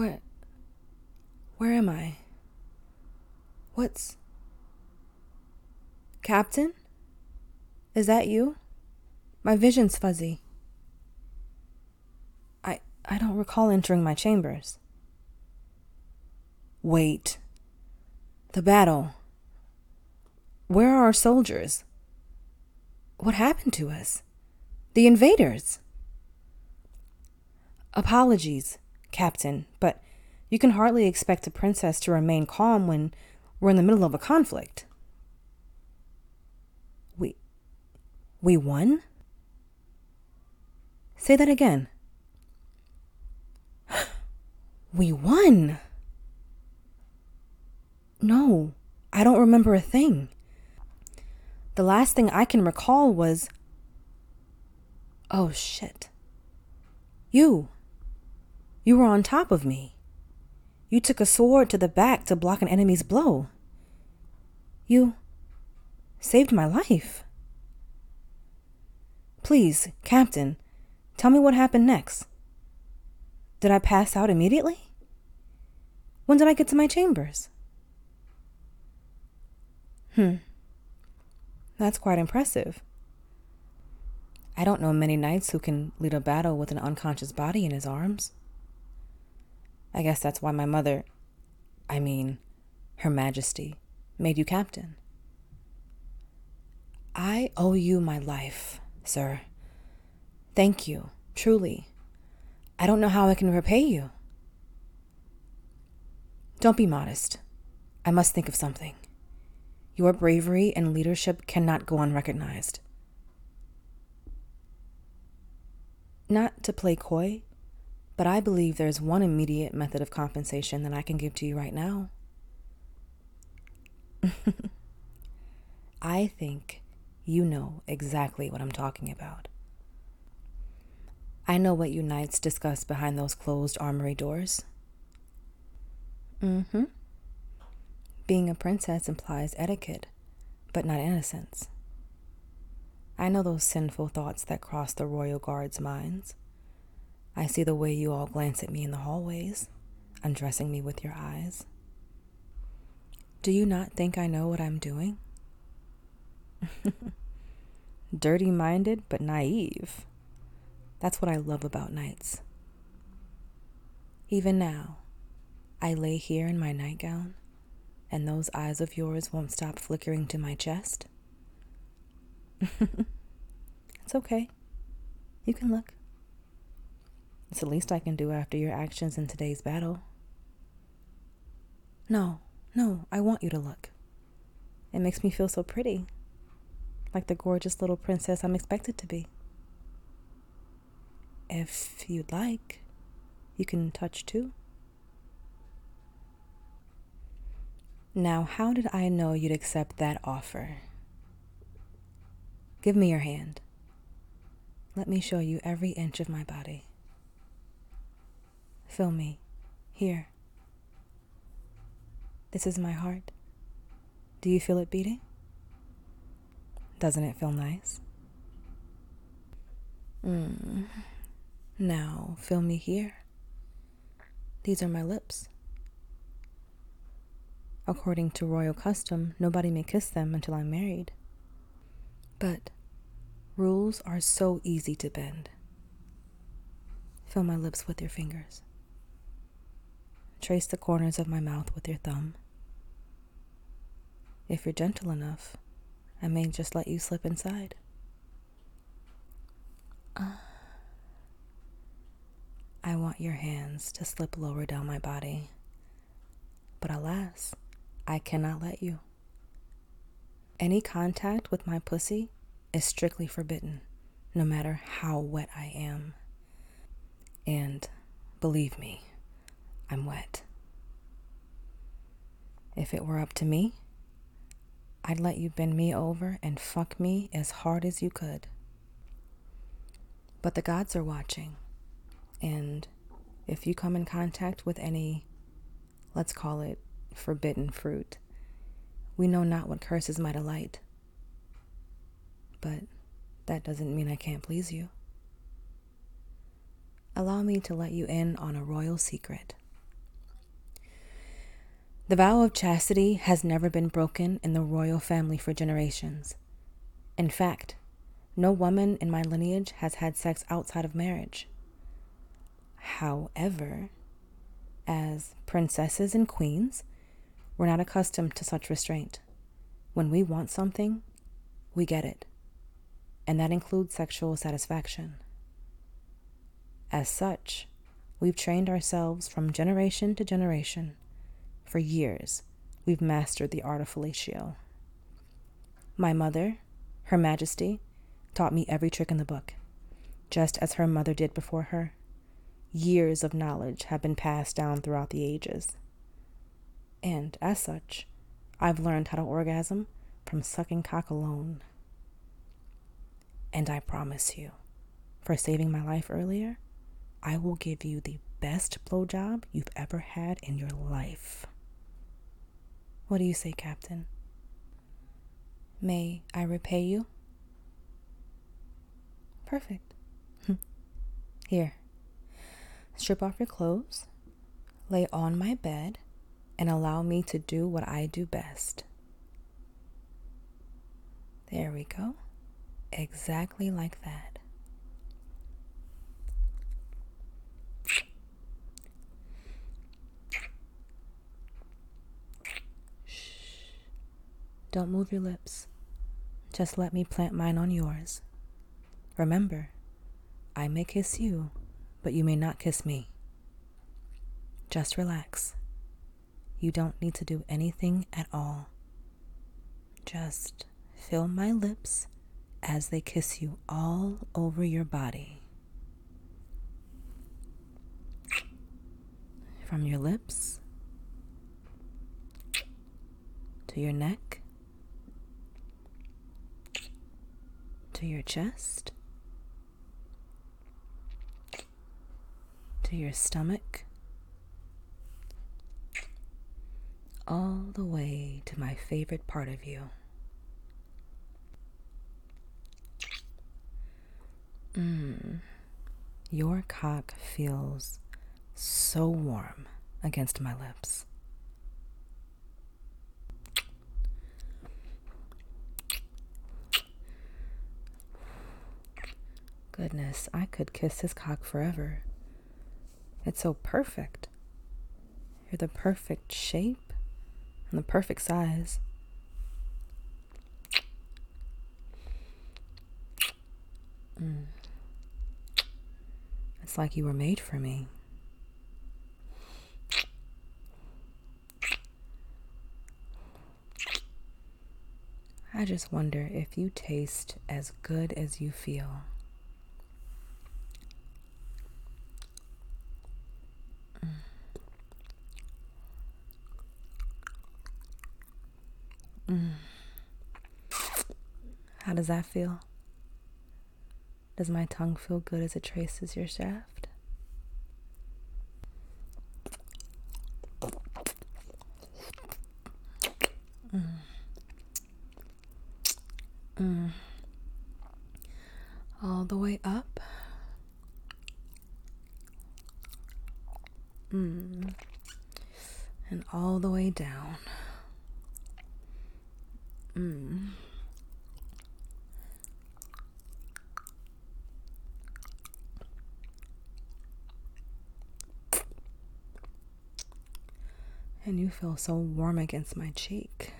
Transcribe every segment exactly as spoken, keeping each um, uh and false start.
Where... Where am I? What's... Captain? Is that you? My vision's fuzzy. I... I don't recall entering my chambers. Wait. The battle. Where are our soldiers? What happened to us? The invaders. Apologies, Captain, but you can hardly expect a princess to remain calm when we're in the middle of a conflict. We... We won? Say that again. We won! No, I don't remember a thing. The last thing I can recall was... Oh, shit. You. You were on top of me. You took a sword to the back to block an enemy's blow. You saved my life. Please, Captain, tell me what happened next. Did I pass out immediately? When did I get to my chambers? Hmm. That's quite impressive. I don't know many knights who can lead a battle with an unconscious body in his arms. I guess that's why my mother, I mean, Her Majesty, made you captain. I owe you my life, sir. Thank you, truly. I don't know how I can repay you. Don't be modest. I must think of something. Your bravery and leadership cannot go unrecognized. Not to play coy, but I believe there's one immediate method of compensation that I can give to you right now. I think you know exactly what I'm talking about. I know what you knights discuss behind those closed armory doors. Mm-hmm. Being a princess implies etiquette, but not innocence. I know those sinful thoughts that cross the royal guards' minds. I see the way you all glance at me in the hallways, undressing me with your eyes. Do you not think I know what I'm doing? Dirty-minded, but naive. That's what I love about knights. Even now, I lay here in my nightgown, and those eyes of yours won't stop flickering to my chest. It's okay. You can look. It's the least I can do after your actions in today's battle. No, no, I want you to look. It makes me feel so pretty, like the gorgeous little princess I'm expected to be. If you'd like, you can touch too. Now, how did I know you'd accept that offer? Give me your hand. Let me show you every inch of my body. Feel me. Here. This is my heart. Do you feel it beating? Doesn't it feel nice? Mm. Now, feel me here. These are my lips. According to royal custom, nobody may kiss them until I'm married. But rules are so easy to bend. Feel my lips with your fingers. Trace the corners of my mouth with your thumb. If you're gentle enough, I may just let you slip inside. Uh, I want your hands to slip lower down my body. But alas, I cannot let you. Any contact with my pussy is strictly forbidden, no matter how wet I am. And believe me, I'm wet. If it were up to me, I'd let you bend me over and fuck me as hard as you could. But the gods are watching, and if you come in contact with any, let's call it forbidden fruit, we know not what curses might alight. But that doesn't mean I can't please you. Allow me to let you in on a royal secret. The vow of chastity has never been broken in the royal family for generations. In fact, no woman in my lineage has had sex outside of marriage. However, as princesses and queens, we're not accustomed to such restraint. When we want something, we get it, and that includes sexual satisfaction. As such, we've trained ourselves from generation to generation. For years, we've mastered the art of fellatio. My mother, Her Majesty, taught me every trick in the book, just as her mother did before her. Years of knowledge have been passed down throughout the ages. And as such, I've learned how to orgasm from sucking cock alone. And I promise you, for saving my life earlier, I will give you the best blowjob you've ever had in your life. What do you say, Captain? May I repay you? Perfect. Here, strip off your clothes, lay on my bed, and allow me to do what I do best. There we go. Exactly like that. Don't move your lips. Just let me plant mine on yours. Remember, I may kiss you, but you may not kiss me. Just relax. You don't need to do anything at all. Just feel my lips as they kiss you all over your body. From your lips to your neck, to your chest, to your stomach, all the way to my favorite part of you. Mmm, your cock feels so warm against my lips. Goodness, I could kiss his cock forever. It's so perfect. You're the perfect shape and the perfect size. Mm. It's like you were made for me. I just wonder if you taste as good as you feel. Mm. How does that feel? Does my tongue feel good as it traces your shaft? Mm. Mm. All the way up. Mm. And all the way down. Mm. And you feel so warm against my cheek.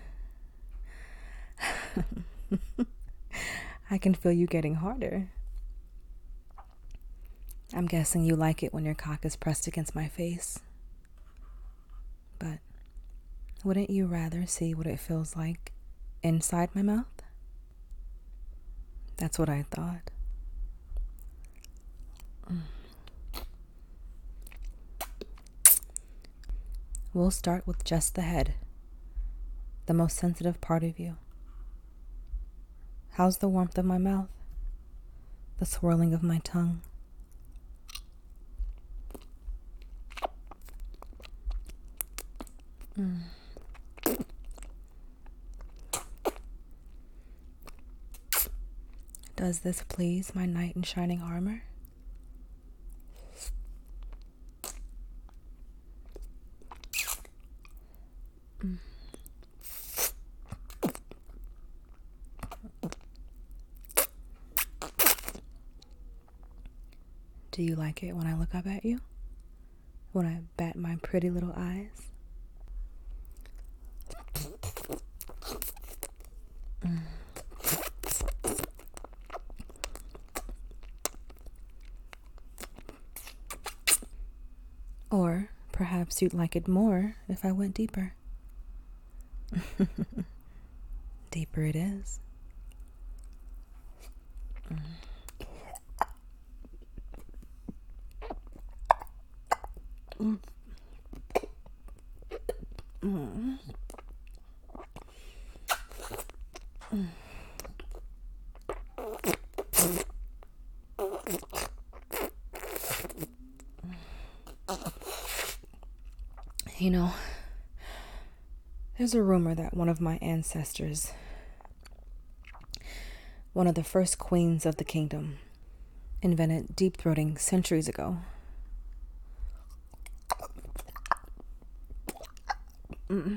I can feel you getting harder. I'm guessing you like it when your cock is pressed against my face. But wouldn't you rather see what it feels like inside my mouth? That's what I thought. Mm. We'll start with just the head, the most sensitive part of you. How's the warmth of my mouth? The swirling of my tongue? Mm. Does this please my knight in shining armor? Do you like it when I look up at you? When I bat my pretty little eyes? Or perhaps you'd like it more if I went deeper. Deeper it is. Mm. Mm. Mm. You know, there's a rumor that one of my ancestors, one of the first queens of the kingdom, invented deep throating centuries ago. Mm.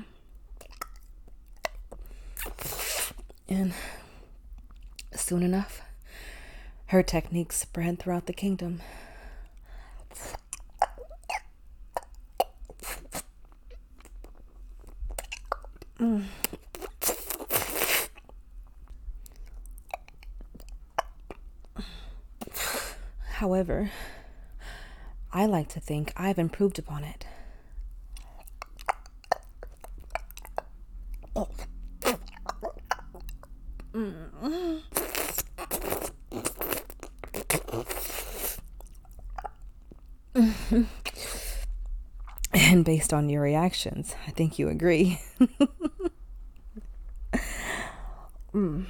And soon enough, her technique spread throughout the kingdom. Mm. However, I like to think I've improved upon it. Mm. And based on your reactions, I think you agree. Mm.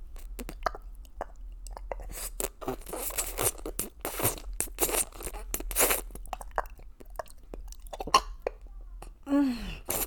Mm.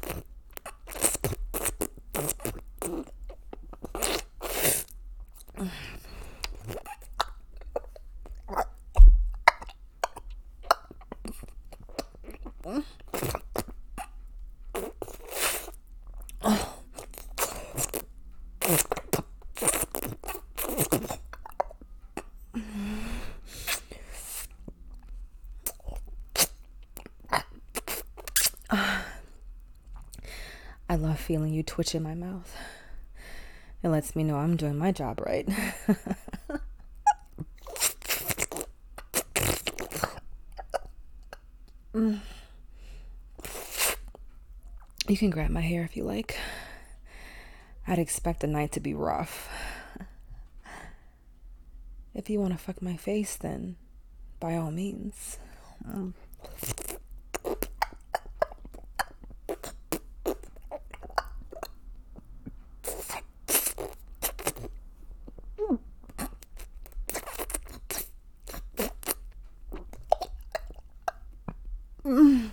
I love feeling you twitch in my mouth. It lets me know I'm doing my job right. Mm. You can grab my hair if you like. I'd expect the night to be rough. If you want to fuck my face, then by all means. Mm. Mm.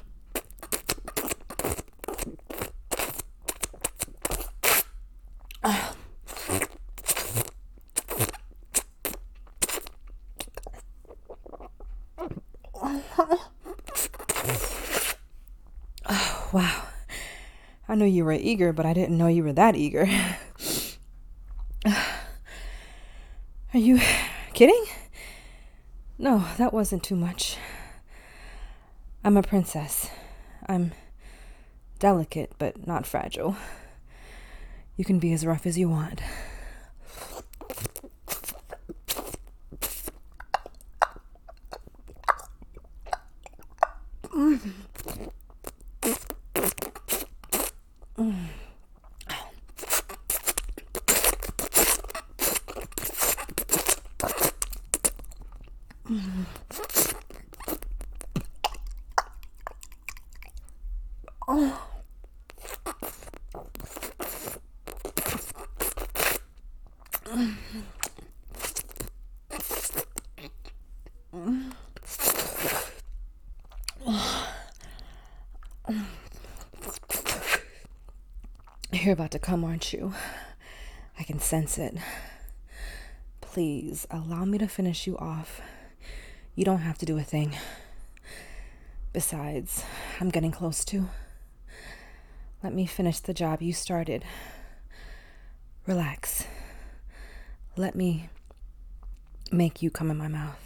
Oh, wow. I knew you were eager, but I didn't know you were that eager. Are you kidding? No, that wasn't too much. I'm a princess. I'm delicate, but not fragile. You can be as rough as you want. Mm. Mm. Mm. Oh. Mm. Mm. You're about to come, aren't you? I can sense it. Please allow me to finish you off. You don't have to do a thing. Besides, I'm getting close to. Let me finish the job you started. Relax. Let me make you come in my mouth.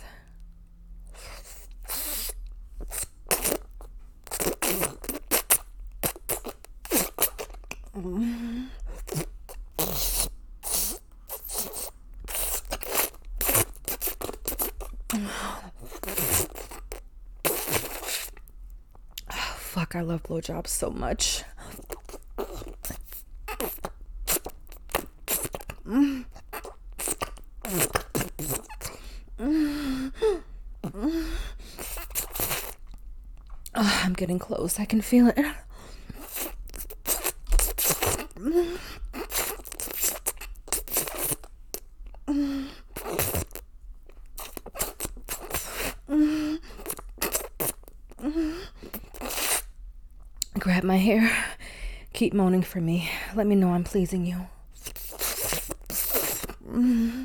Oh, fuck, I love blowjobs so much. Mm. Mm. Mm. Oh, I'm getting close. I can feel it. Mm. Mm. Mm. Mm. Grab my hair. Keep moaning for me. Let me know I'm pleasing you. Mm.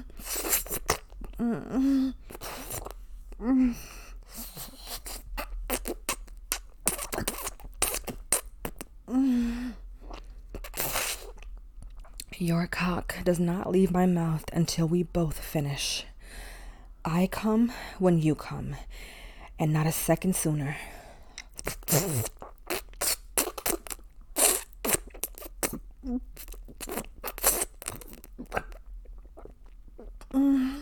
Mm. Mm. Mm. Your cock does not leave my mouth until we both finish. I come when you come, and not a second sooner. Mm.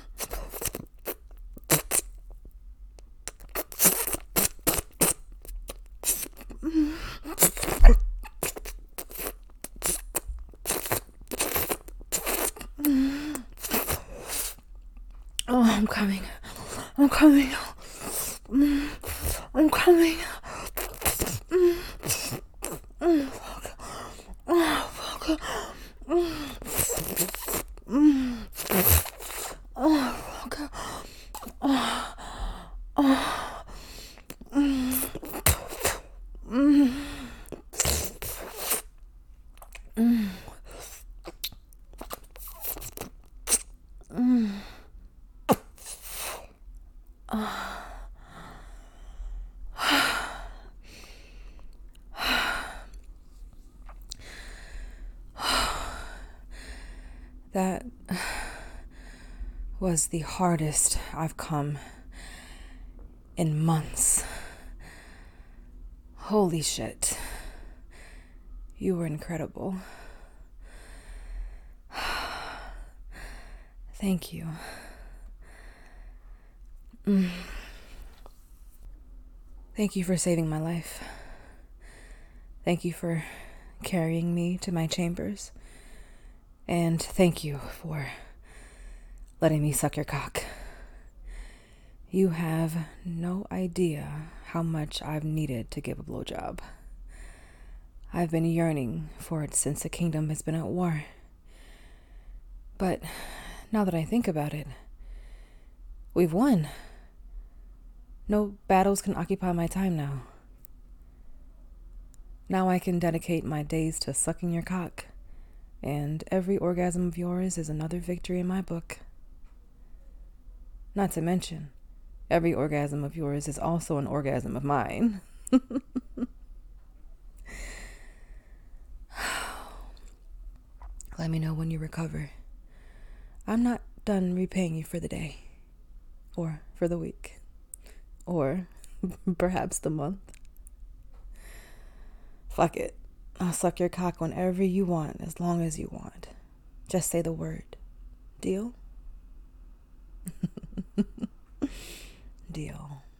Oh, I'm coming. I'm coming. Mm. I'm coming. Mm. Mm. Fuck. Oh, fuck. Mm. Mm. Oh, fuck. Oh. Oh. Mm. Mm. Mm. Mm. That was the hardest I've come in months. Holy shit. You were incredible. Thank you. Mm. Thank you for saving my life. Thank you for carrying me to my chambers. And thank you for letting me suck your cock. You have no idea how much I've needed to give a blowjob. I've been yearning for it since the kingdom has been at war. But now that I think about it, we've won. No battles can occupy my time now. Now I can dedicate my days to sucking your cock, and every orgasm of yours is another victory in my book. Not to mention, every orgasm of yours is also an orgasm of mine. Let me know when you recover. I'm not done repaying you for the day, or for the week, or perhaps the month. Fuck it. I'll suck your cock whenever you want, as long as you want. Just say the word. Deal? Deal.